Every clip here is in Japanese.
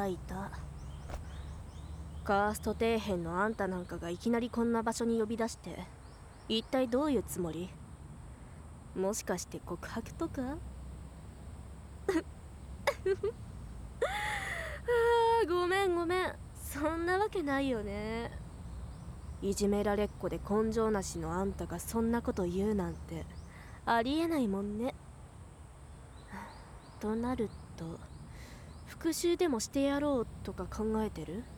いた。カースト底辺のあんたなんかがいきなりこんな場所に呼び出して一体どういうつもり？もしかして告白とか？ごめんごめん、そんなわけないよね。いじめられっ子で根性なしのあんたがそんなこと言うなんてありえないもんね。となると復讐でもしてやろうとか考えてる？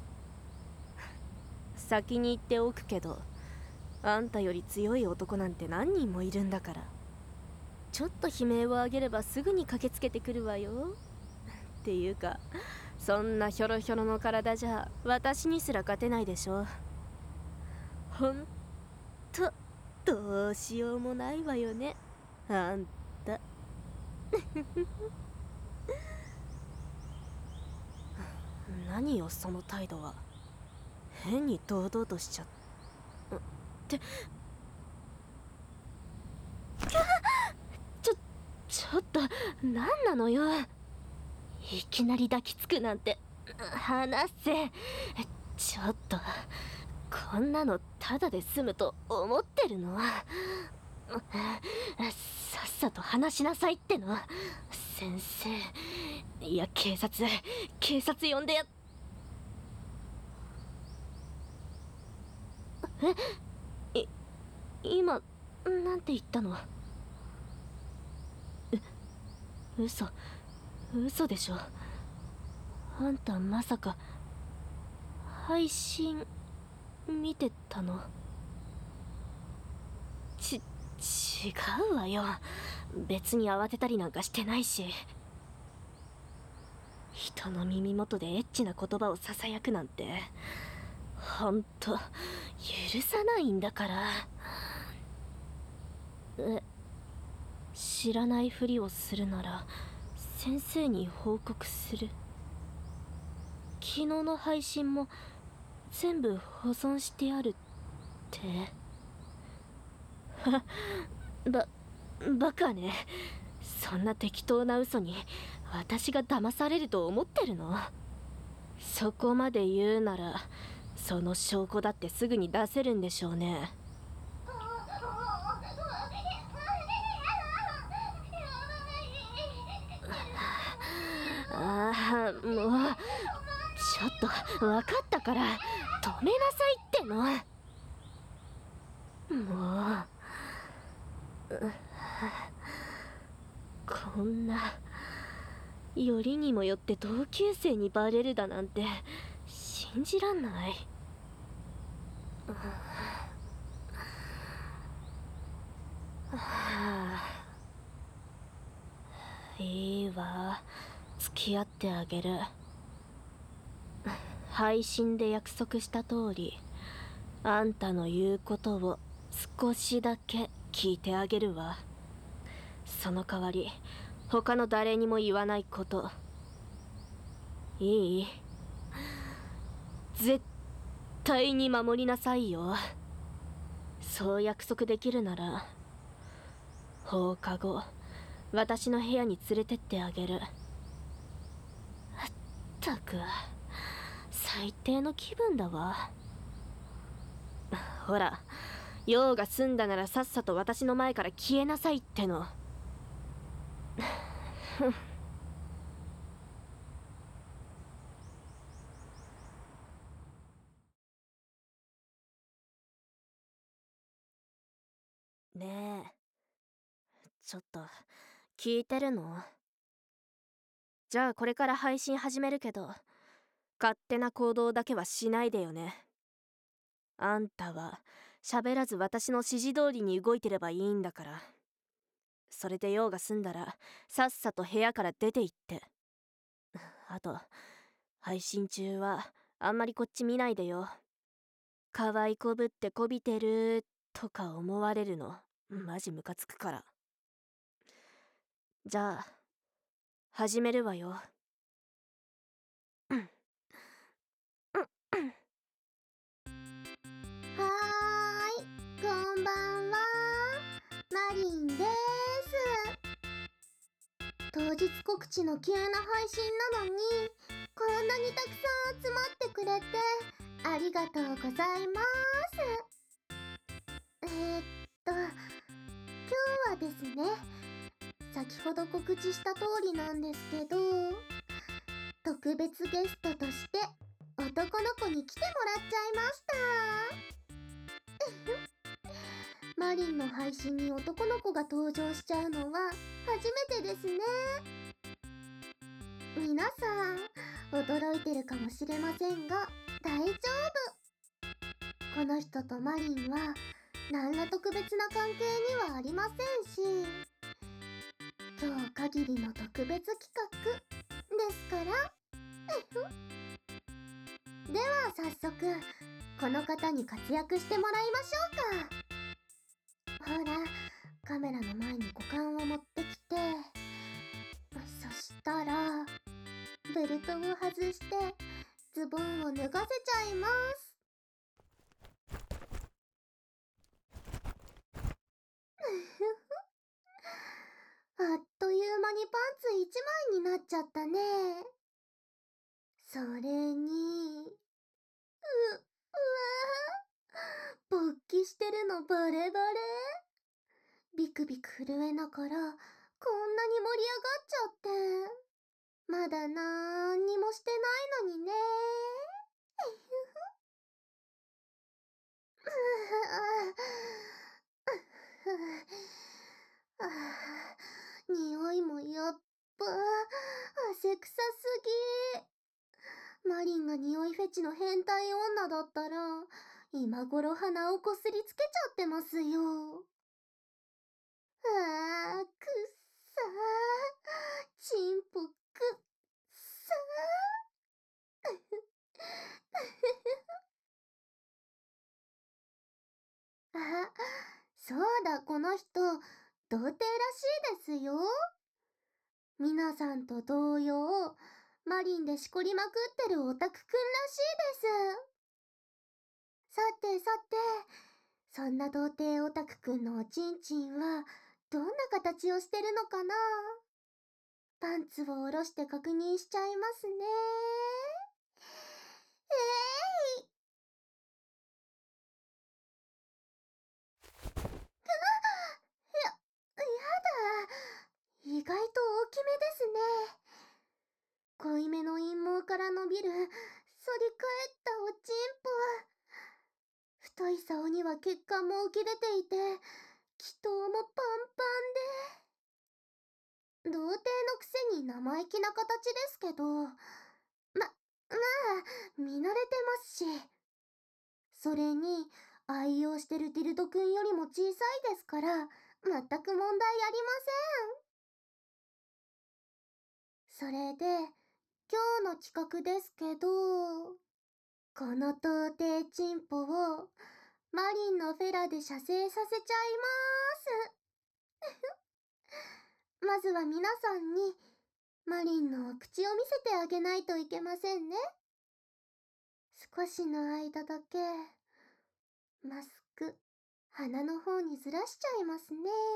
先に言っておくけど、あんたより強い男なんて何人もいるんだから、ちょっと悲鳴を上げればすぐに駆けつけてくるわよ。っていうか、そんなヒョロヒョロの体じゃ私にすら勝てないでしょ。ほんとどうしようもないわよね、あんた。何よその態度は。変に堂々としちゃってちょっと何なのよ。いきなり抱きつくなんて。離せ。ちょっとこんなのただで済むと思ってるの？さっさと話しなさいっての。先生、いや警察呼んでや。今なんて言ったの？嘘でしょ。あんたまさか配信見てたの？違うわよ。別に慌てたりなんかしてないし。人の耳元でエッチな言葉をささやくなんてほんと許さないんだから。知らないふりをするなら先生に報告する。昨日の配信も全部保存してあるって？バカね。そんな適当な嘘に私が騙されると思ってるの？そこまで言うならその証拠だってすぐに出せるんでしょうね。ああ、もうちょっと分かったから止めなさいっての。もうこんなよりにもよって同級生にバレるだなんて信じらんない。いいわ、付き合ってあげる。配信で約束した通りあんたの言うことを少しだけ聞いてあげるわ。その代わり他の誰にも言わないこと。いい？絶対に守りなさいよ。そう約束できるなら放課後私の部屋に連れてってあげる。ったく最低の気分だわ。ほら、用が済んだならさっさと私の前から消えなさいっての。ねえ、ちょっと聞いてるの？じゃあこれから配信始めるけど勝手な行動だけはしないでよね。あんたは喋らず私の指示通りに動いてればいいんだから。それで用が済んだらさっさと部屋から出て行って。あと配信中はあんまりこっち見ないでよ。可愛いこぶってこびてるとか思われるのマジムカつくから。じゃあ始めるわよ。 こんばんは、マリンです。当日告知の急な配信なのにこんなにたくさん集まってくれてありがとうございます。今日はですね、先ほど告知した通りなんですけど、特別ゲストとして男の子に来てもらっちゃいました。マリンの配信に男の子が登場しちゃうのは初めてですね。皆さん驚いてるかもしれませんが大丈夫。この人とマリンは何ら特別な関係にはありませんし、今日限りの特別企画ですから。では早速この方に活躍してもらいましょうか。ほら、カメラの前に股間を持ってきて、そしたらベルトを外してズボンを脱がせちゃいます。あっという間にパンツ一枚になっちゃったね。それに、勃起してるのバレバレ。ビクビク震えながらこんなに盛り上がっちゃって、まだなーにもしてないのにね。匂いもやっぱ汗臭すぎ。マリンが匂いフェチの変態女だったら今頃鼻をこすりつけちゃってますよ。くっさー、チンポくっさー。そうだ、この人童貞らしいですよ。皆さんと同様マリンでしこりまくってるオタクくんらしいです。さてさて、そんな童貞オタクくんのおちんちんはどんな形をしてるのかな。パンツを下ろして確認しちゃいますね。い、やだ。意外と大きめですね。濃いめの陰毛から伸びる反り返ったおちんぽ。太い竿には血管も浮き出ていて気筒もパンパンで、童貞のくせに生意気な形ですけど、見慣れてますし。それに愛用してるディルドくんよりも小さいですから全く問題ありません。それで今日の企画ですけど、この童貞チンポをマリンのフェラで射精させちゃいます。まずは皆さんにマリンのお口を見せてあげないといけませんね。少しの間だけマスク鼻の方にずらしちゃいますね。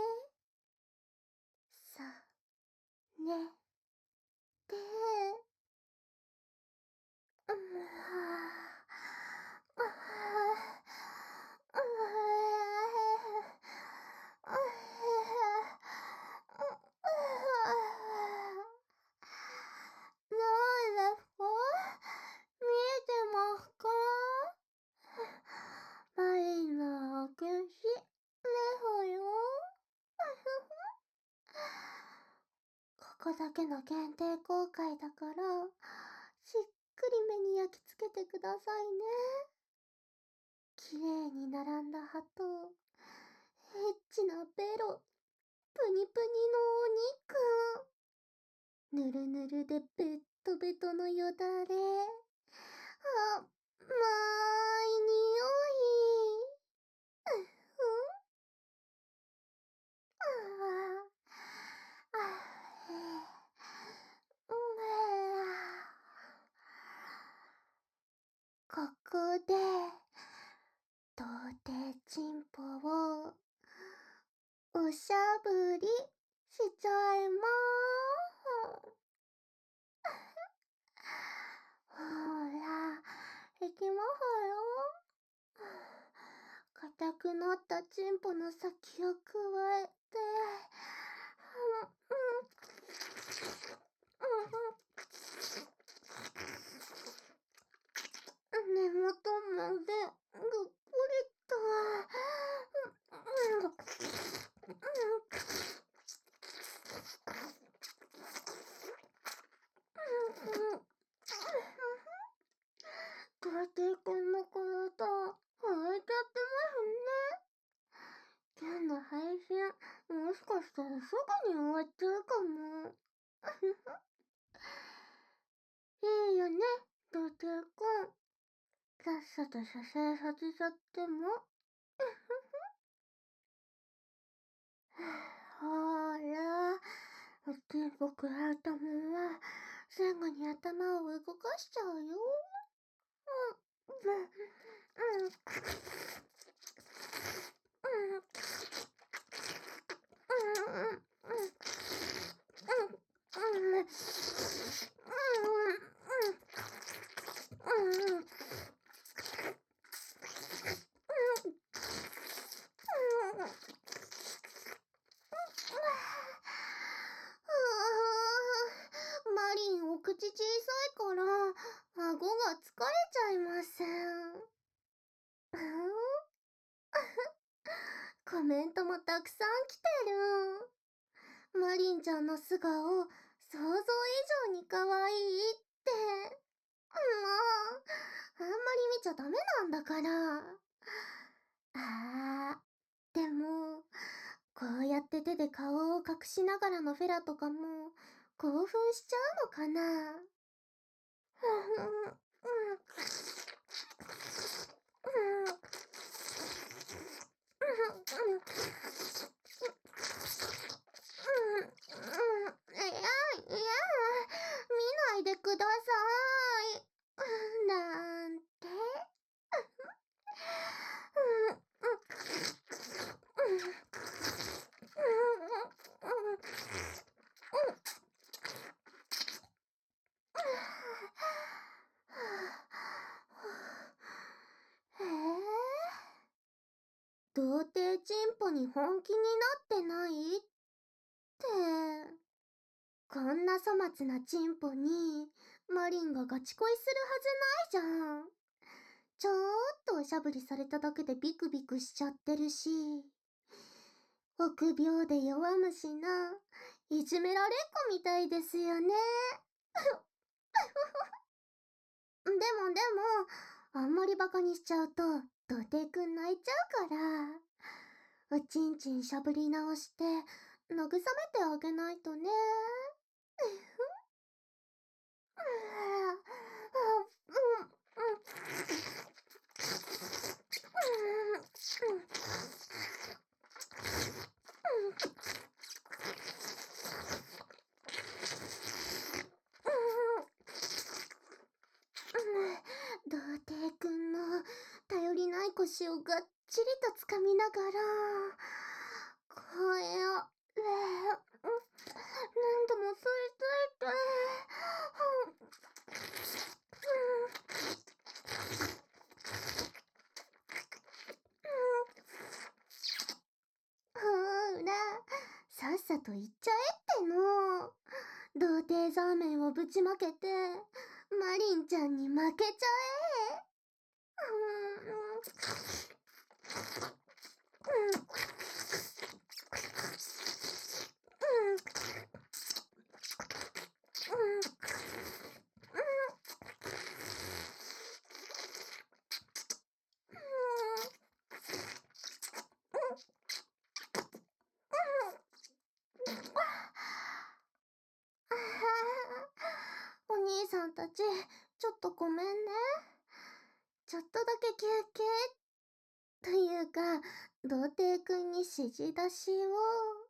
さねで、どうですか？見えてますか？マリンのお口ですよ。ここだけの限定公開だからしっくり目に焼き付けてくださいね。綺麗に並んだ歯とエッチなベロ、プニプニのお肉、ぬるぬるでベットベトのよだれ、あ、まい匂い。ああ、ここで童貞チンポをおしゃぶりしちゃいまーす。 くなったチンポの先をくわえて、根元までぐっくりと、ガテ君の体、開いちゃってますね。今日の配信、もしかしたらすぐに終わっちゃうかも。いいよね、ガテ君。さっさと射精させちゃっても。ほーら、おちんぽくらったもんは、すぐに頭を動かしちゃうよ。マリンお口小さいから、顎が疲れちゃいます。コメントもたくさん来てる。マリンちゃんの素顔、想像以上に可愛いって。もう、あんまり見ちゃダメなんだから。でも、こうやって手で顔を隠しながらのフェラとかも、興奮しちゃうのかな。いや、見ないでください。なんて。童貞チンポに本気になってないって。こんな粗末なチンポに、マリンがガチ恋するはずないじゃん。ちょーっとおしゃぶりされただけでビクビクしちゃってるし。臆病で弱虫な、いじめられっ子みたいですよね。でも、あんまりバカにしちゃうと、童貞くん泣いちゃうから。おちんちんしゃぶり直して、慰めてあげないとね。童貞くんの頼りない腰をがっちりとつかみながら、声を、何度も吸い付いて、ほーら、さっさと行っちゃえっての。童貞ザーメンをぶちまけて、マリンちゃんに負けちゃえ。お兄さんたち、ちょっとごめんね。ちょっとだけ休憩。というか、童貞くんに指示出しを。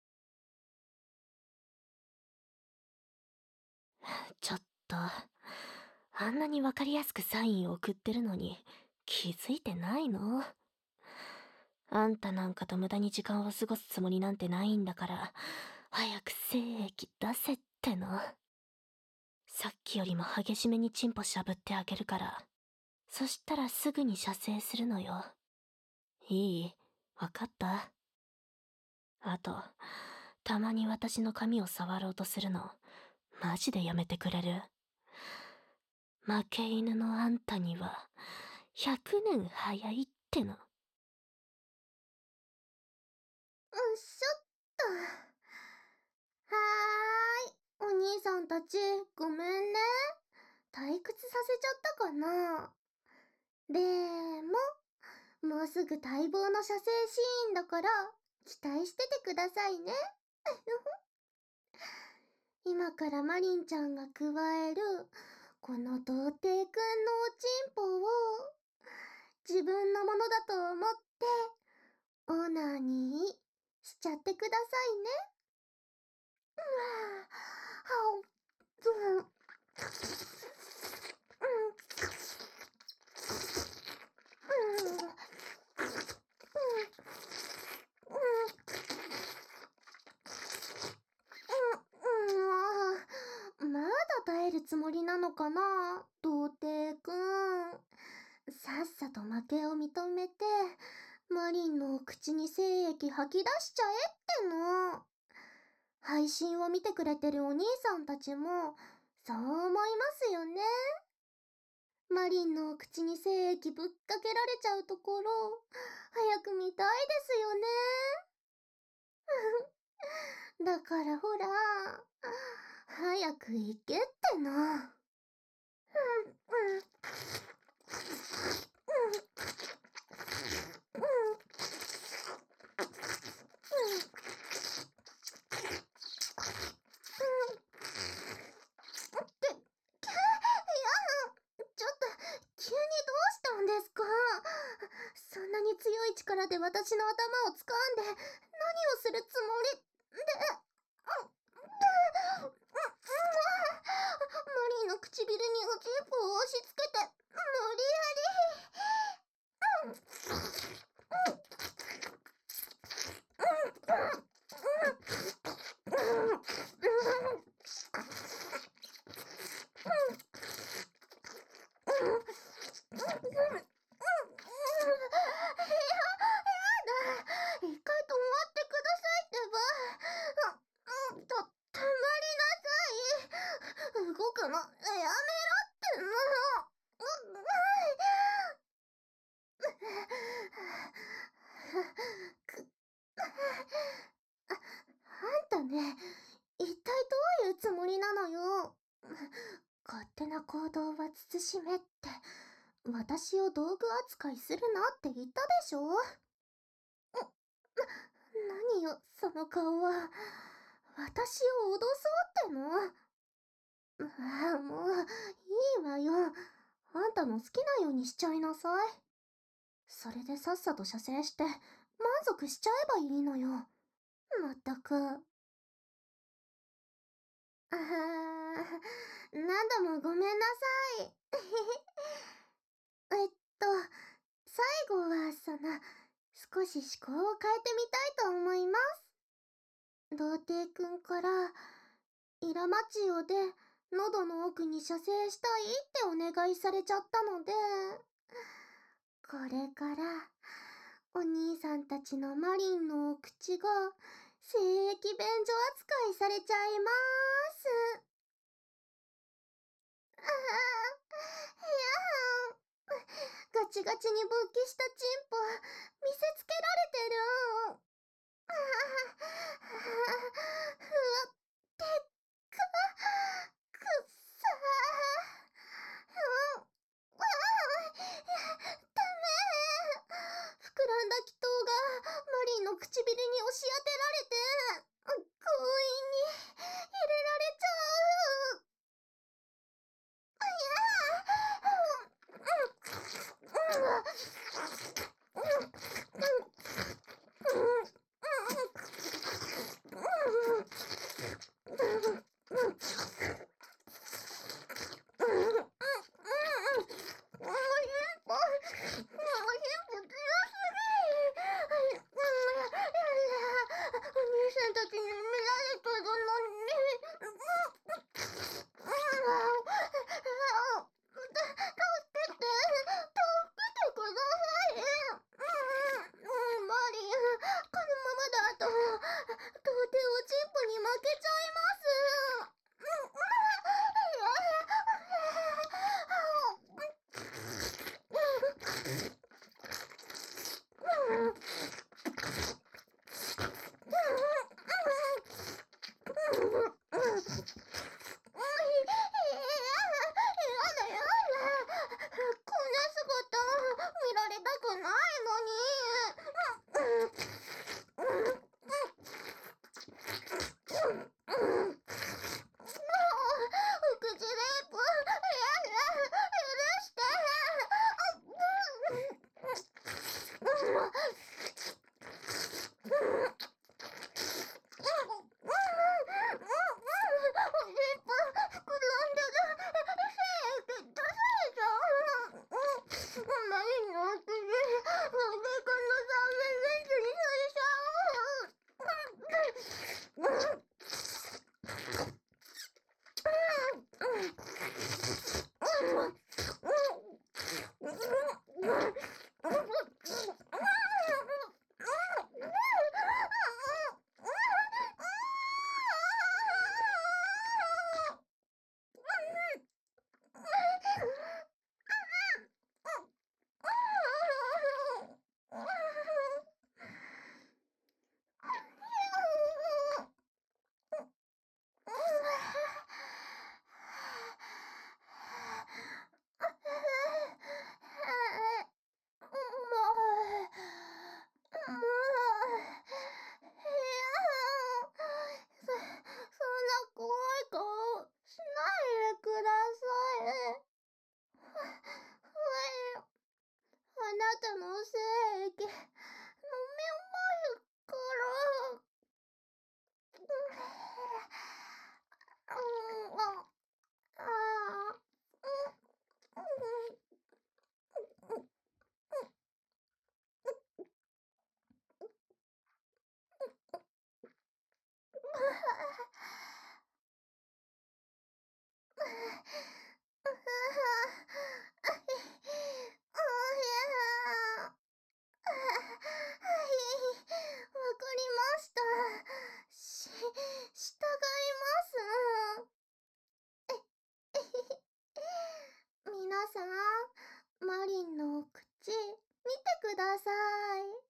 ちょっと、あんなにわかりやすくサインを送ってるのに気づいてないの？あんたなんかと無駄に時間を過ごすつもりなんてないんだから、早く精液出せっての。さっきよりも激しめにチンポしゃぶってあげるから、そしたらすぐに射精するのよ。 いい、わかった。あと、たまに私の髪を触ろうとするの、マジでやめてくれる？負け犬のあんたには、100年早いっての。 しょっと。はーい。お兄さんたち、ごめんね。退屈させちゃったかな。でも、もうすぐ待望の射精シーンだから、期待しててくださいね。今からマリンちゃんが加える、この童貞くんのおちんぽを、自分のものだと思って、オーナーにしちゃってくださいね。うん。まだ耐えるつもりなのかな、童貞くん。さっさと負けを認めて、マリンの口に精液吐き出しちゃえっての。配信を見てくれてるお兄さんたちも、そう思いますよね。マリンの口に精液ぶっかけられちゃうところ、早く見たいですよね。だからほら、早く行けっての。ちょっと、急にどうしたんですか？そんなに強い力で私の頭を掴んで、何をするつもりで、マリーの唇におちんぽを押し付けて、無理やり。一回止まってくださいってば。止まりなさい。動くのやめろっての。くあんたね、一体どういうつもりなのよ。勝手な行動は慎めって、私を道具扱いするなって言ったでしょ。何よ、その顔は。私を脅そうっての？ああ、もう、いいわよ。あんたの好きなようにしちゃいなさい。それでさっさと射精して、満足しちゃえばいいのよ。まったく。あは何度もごめんなさい。えっと、最後は、少し思考を変えてみたいと思います。童貞くんから、イラマチオで喉の奥に射精したいってお願いされちゃったので、これから、お兄さんたちのマリンのお口が、精液便所扱いされちゃいまーす。ああ、やガチガチに勃起したチンポ、見せつけられてる。あふわ、でっか、くっさー。ダメ。膨らんだ気筒がマリンの唇に押し当てられて、強引に入れられちゃう。 こんな姿見られたくないのに。口レイプ、許して。リップ膨らんでる。せー出されちゃう。マリンの口、ベーコンの三面レンズにされちゃう。そんな怖い顔しないでください。あなたの精液飲めますから。はい、わかりました。従います。皆さん、マリンの口、見てください。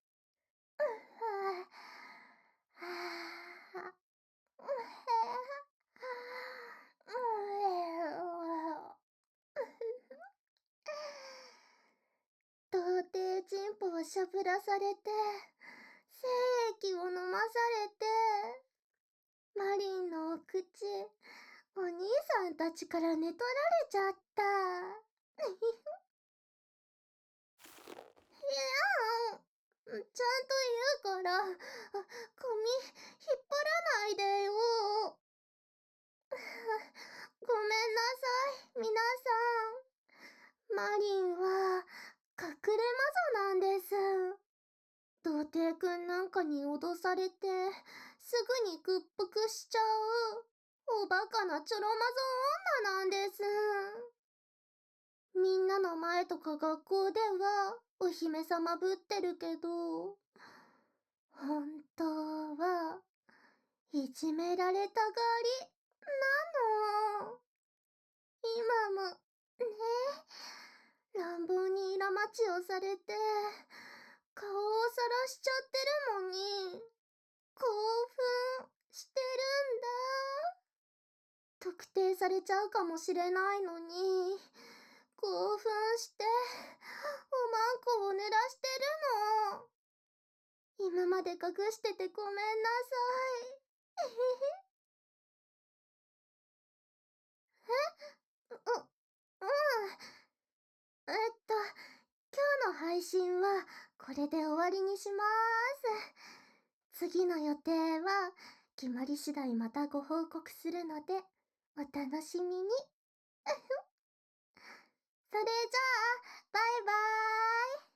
童貞チンポをしゃぶらされて、精液を飲まされて、マリンのお口、お兄さんたちから寝取られちゃった。いやちゃんと言うから、髪引っ張らないでよ。ごめんなさい、皆さん。マリンは、隠れ魔女なんです。童貞くんなんかに脅されて、すぐに屈服しちゃう、おバカなちょろまぞ女なんです。みんなの前とか学校では、お姫様ぶってるけど、本当は、いじめられたがり、なの。今も、ね、乱暴にイラ待ちをされて、顔をさらしちゃってるのに、興奮してるんだ。特定されちゃうかもしれないのに、興奮して、おまんこを濡らしてるの。今まで隠しててごめんなさい。う、うん。今日の配信はこれで終わりにしまーす。次の予定は決まり次第またご報告するのでお楽しみに。それじゃあ、バイバーイ。